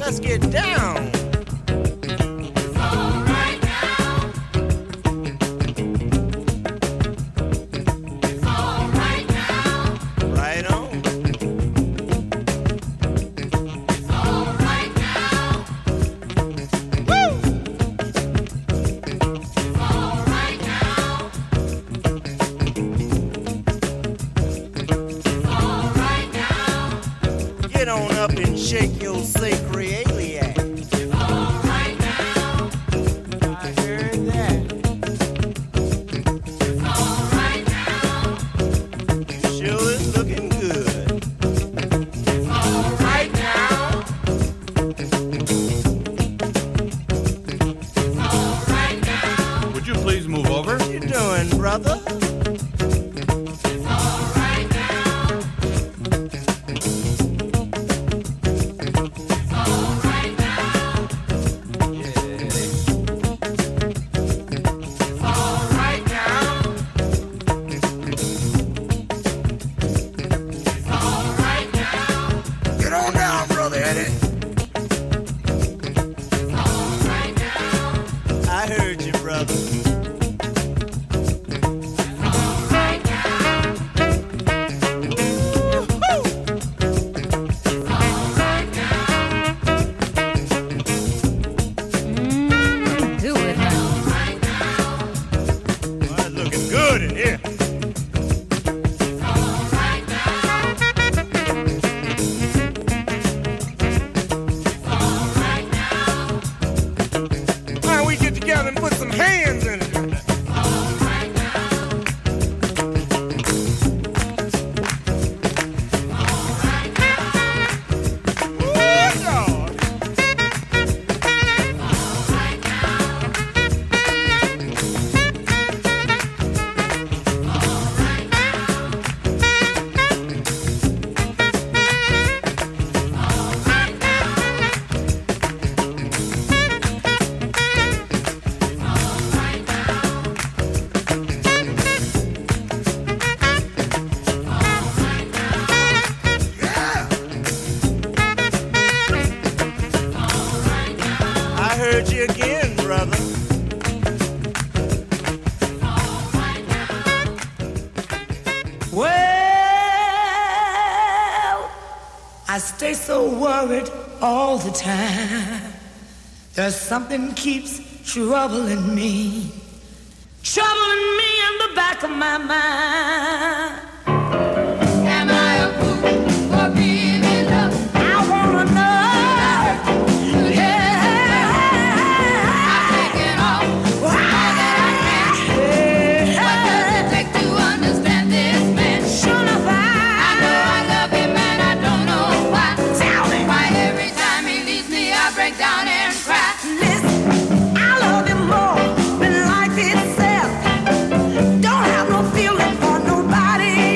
Let's get down. It's all right now. It's all right now. Right on. It's all right now. Woo! It's all right now. It's all right now. Get on up and shake your sacroiliac. It's all right now. I heard that. It's all right now. You sure is looking good. It's all right now. It's all right now. Would you please move over? What you doing, brother? It's all right now. It's all right now. Yeah. It's all right now. It's all right now. Get on down, brother Eddie. It's all right now. I heard you, brother. It's all right now. Woo! It's all right now. Do it now. Right now. Well, it's looking good in here. It's all right now. It's all right now. Why don't we get together and put some hands in it? All right now. All right now. Woo, dog. All right now. All right now. All right I heard you again, brother. Well, I stay so worried all the time. There's something keeps troubling me. Troubling me in the back of my mind. Am I a fool for being in love? I wanna know. Yeah. I've taken all that I can. What does it take to understand this man? Sure enough, I know I love him and I don't know why. Tell me. Why every time he leaves me I break down and cry. Listen, I love him more than life itself. Don't have no feeling for nobody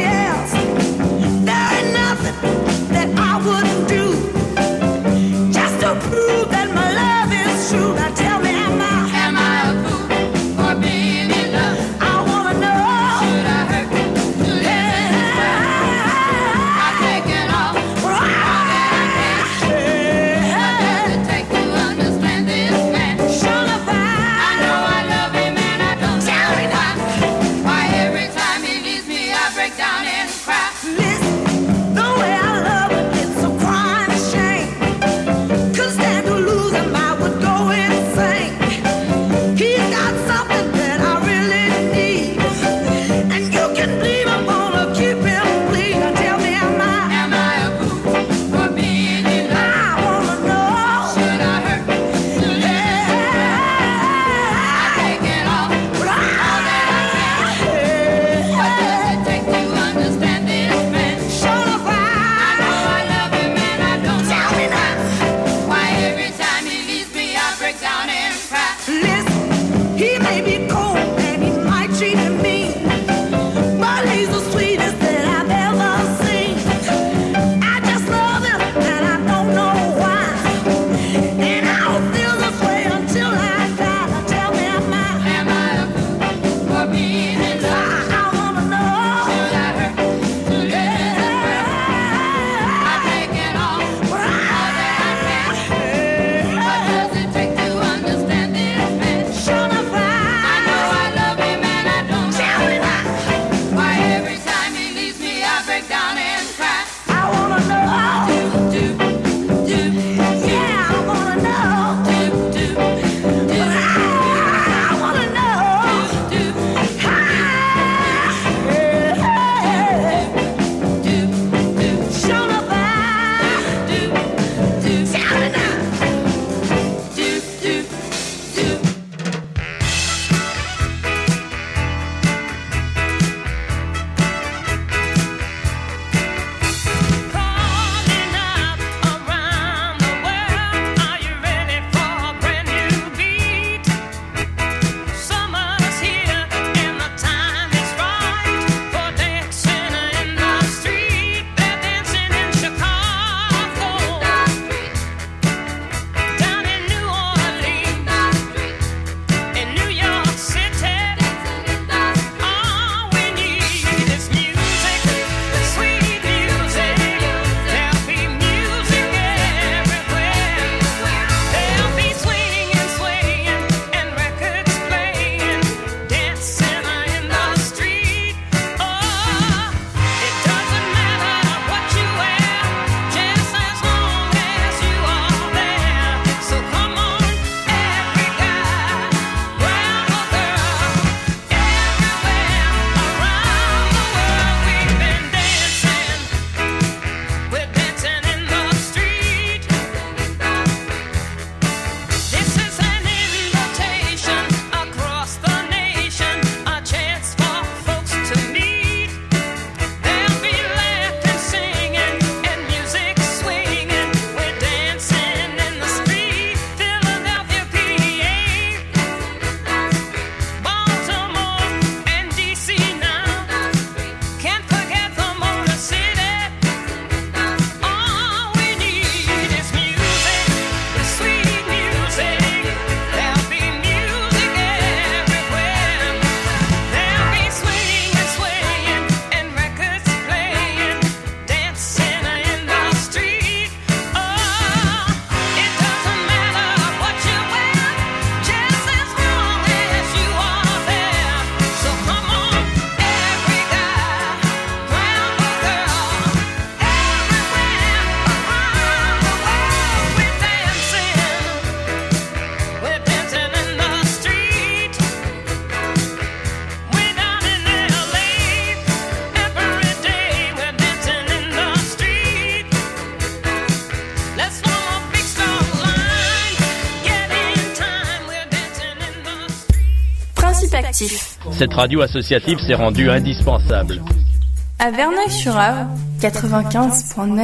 associatif. Cette radio associative s'est rendue indispensable. À Verneuil-sur-Avre, 95.9.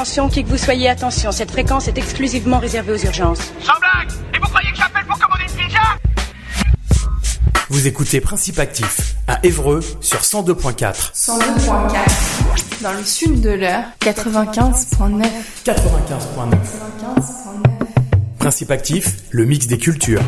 Attention, qui que vous soyez, attention, cette fréquence est exclusivement réservée aux urgences. Sans blague. Et vous croyez que j'appelle pour commander une pizza? Vous écoutez Principe Actif à Évreux sur 102.4. 102.4. Dans le sud de l'heure, 95.9. 95.9. 95.9. Principe Actif, le mix des cultures.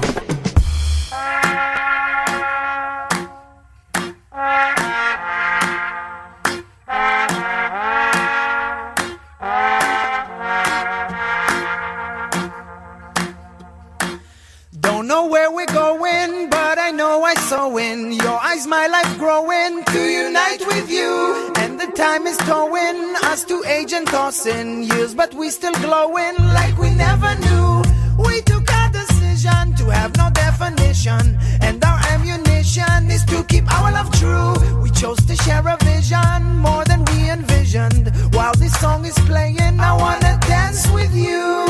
Don't know where we're going, but I know I saw in your eyes my life growing to unite with you. And the time is towing us to age and tossing years, but we still glowing like we never knew. We took a decision to have no definition, and our ammunition is to keep our love true. We chose to share a vision more than we envisioned. While this song is playing, I wanna dance with you.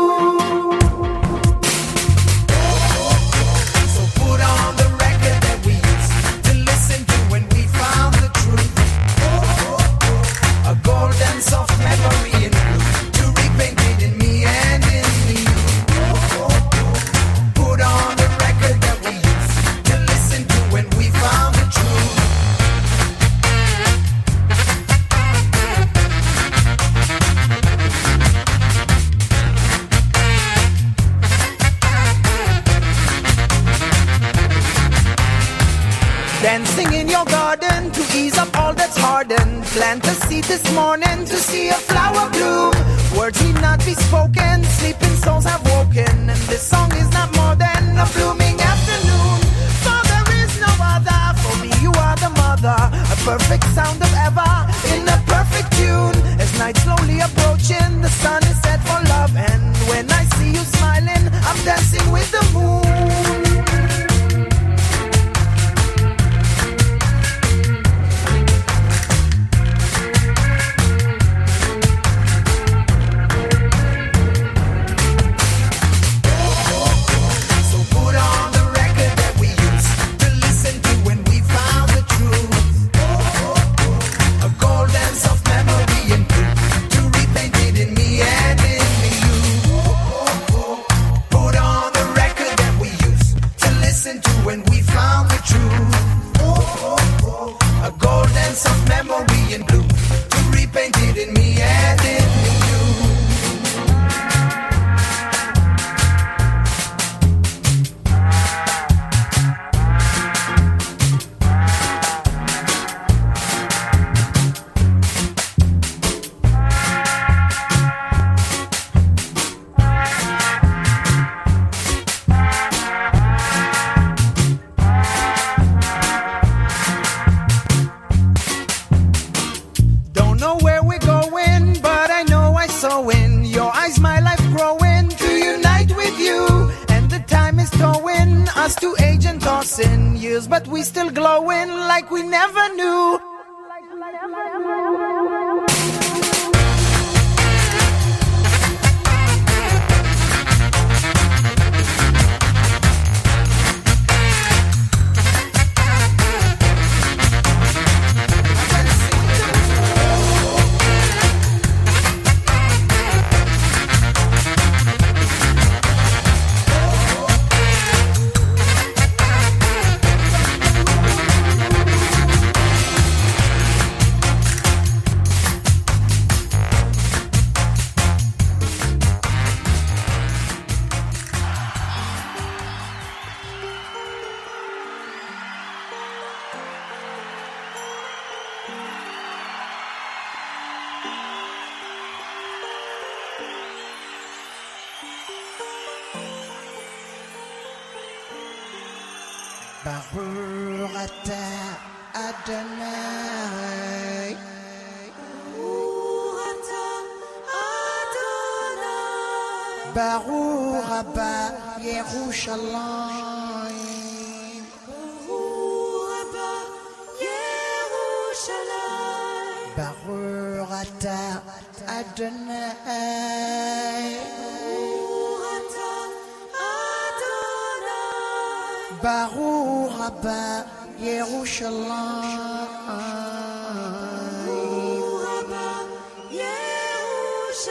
Put on the record that we used to listen to when we found the truth. A golden soft memory in blue to repaint it in me and in you. Put on the record that we used to listen to when we found the truth. Dancing in your garden to ease up all that's hardened. Plant a seed this morning to see a flower bloom. Words need not be spoken, sleeping souls have woken. And this song is not more than a blooming afternoon. For there is no other, for me you are the mother. A perfect sound of ever, in a perfect tune. As night slowly approaching, the sun is set for love. And when I see you smiling, I'm dancing with the moon. But we still glowing like we never knew. Barurata Adonai. Baruch Rabba Yerushalayim. Baruch Ata Adonai. Baruch Rabba Yerushalayim.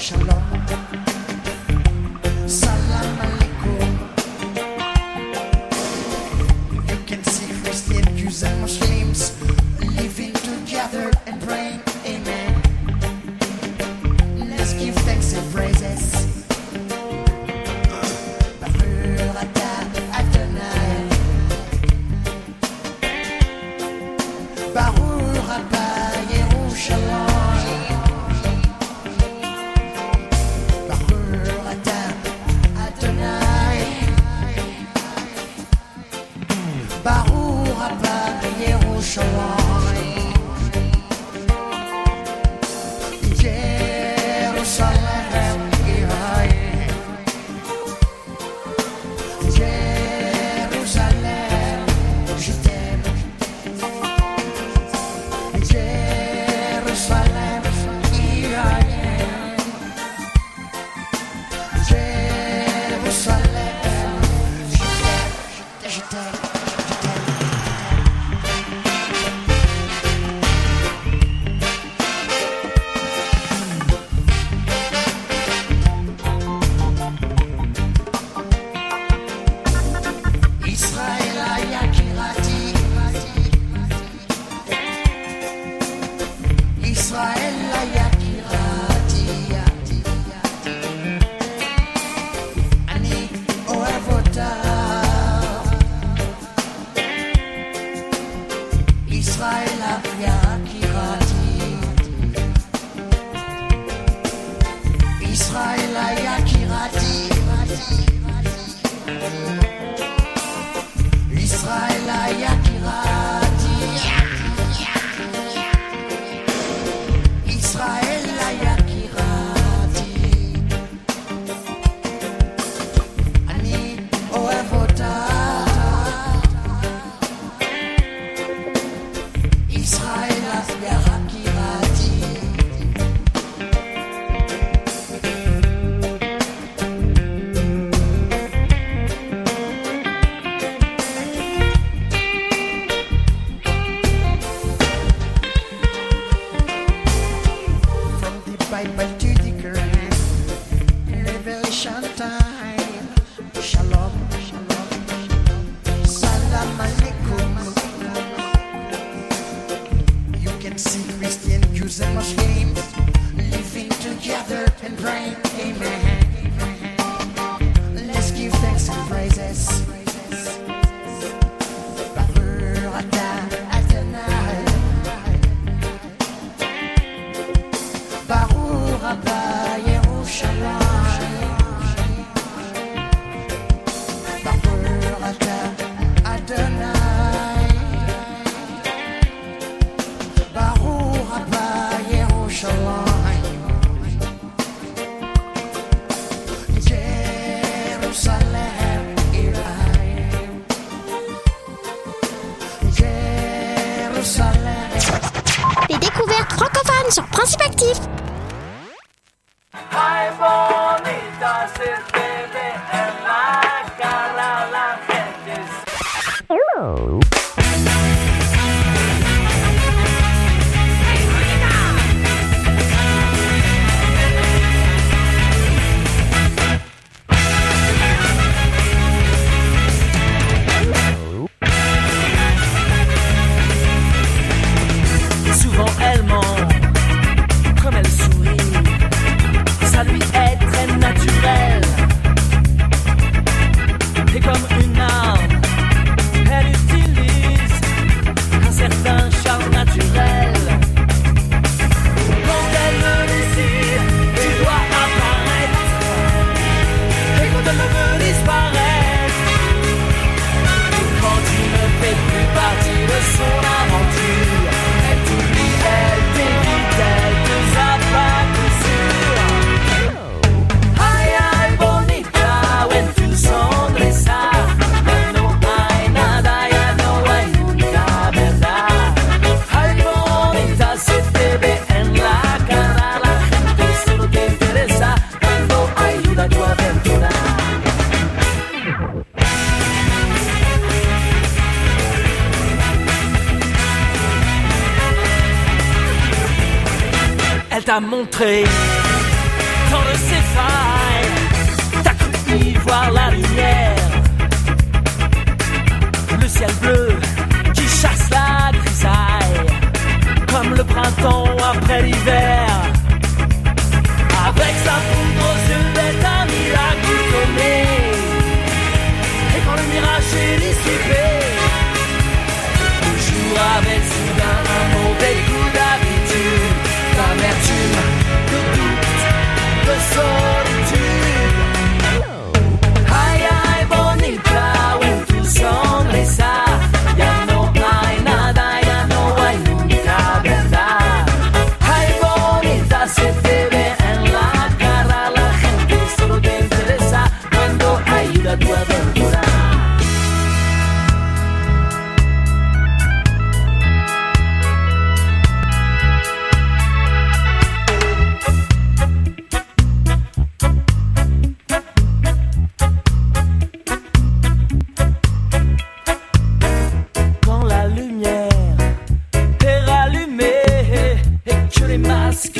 Les découvertes francophones sur Principe Actif. Ay, bonita, se te ve en la cara la gente. Hello. Souvent elle ment, comme elle sourit, ça lui est très naturel. Et comme une arme, elle utilise un certain charme naturel. Quand elle me désire, tu dois apparaître. Et quand elle me veut disparaître, quand tu ne fais plus partie de son aventure, elle t'oublie, elle t'évite, elle te zappe à coup sûr. Ay, ay, bonita, when tu sonrisa, ya no hay nada, ya no hay nunca verdad. Ay, bonita, se te ve en la cara, la gente solo te interesa cuando ayuda a tu aventura. Elle t'a montré temps de ses failles. T'as cru y voir la lumière, le ciel bleu qui chasse la grisaille, comme le printemps après l'hiver. Avec sa poudre aux yeux d'être un miracle donné, et quand le mirage est dissipé, le jour avait soudain un mauvais coup d'habitude, d'amertume, de doute, de solitude. Ay, ay, bonita, when tu sonrisa, ya no hay nada, ya no hay nunca verdad. Ay, bonita, se te ve en la cara, la gente solo te interesa cuando ayuda a tu aventura. Quand la lumière est rallumée et que les masques